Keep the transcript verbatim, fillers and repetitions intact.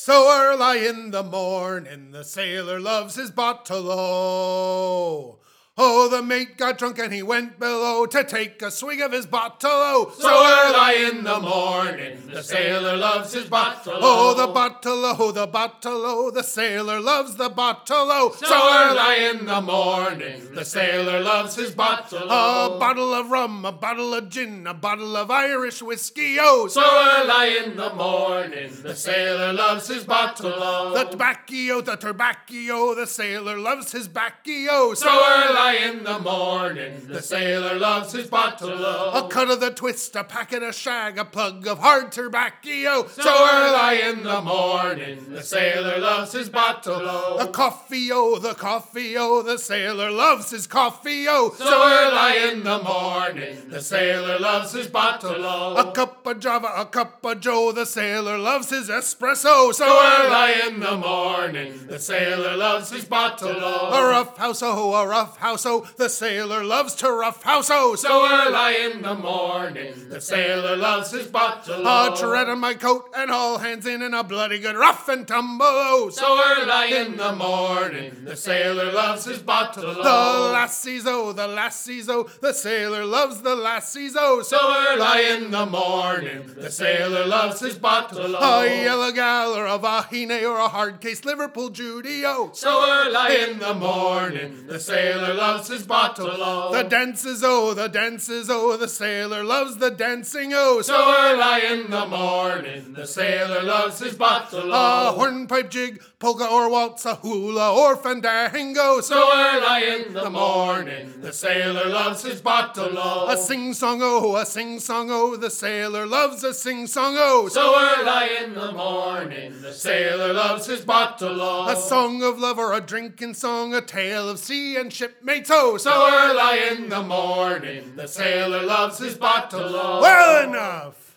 So early in the morning, the sailor loves his bottle-o. Oh, the mate got drunk and he went below to take a swig of his bottle-o. So early in the morning, the sailor loves his bottle-o. Oh, the bottle-o, the bottle-o, the sailor loves the bottle-o. So early in the morning, the sailor loves his bottle-o. A bottle of rum, a bottle of gin, a bottle of Irish whiskey-o. So early in the morning, the sailor loves his bottle-o. The tobacco, the tobacco, the sailor loves his baccio. So early in the morning, the sailor loves his bottle-o. A cut of the twist, a packet of shag, a plug of hard tobacco. So early in the morning, the sailor loves his bottle-o. A coffee-o, the coffee-o, the sailor loves his coffee-o. So early in the morning, the sailor loves his bottle-o. A cup of Java, a cup of Joe, the sailor loves his espresso. So early in the morning, the sailor loves his bottle-o. A rough house-o, a rough house-o, the sailor loves to rough house-o. So early in the morning, the sailor loves his bottle-o. A tread on my coat and all hands in and a bloody good rough and tumble-o. So early in the morning, the sailor loves his bottle-o. The lassies-o, the lassies-o, the sailor loves the lassies-o. So early in the morning, the sailor loves his bottle-o. A yellow gal or a vahine or a hard-case Liverpool Judy-o. So early in the morning, the sailor loves his bottle-o. The dances-o, the dances-o, the sailor loves the dancing-o. So early in the morning, the sailor loves his bottle-o. A hornpipe jig, polka or waltz, a hula or fandango. So early in the morning, the sailor loves his bottle-o. A sing-song-o, a sing-song-o, the sailor loves a sing-song-o. So early in the morning, the sailor loves his bottle-o. A song of love or a drinking song, a tale of sea and shipmates-o. So early in the morning, the sailor loves his bottle-o. Well enough.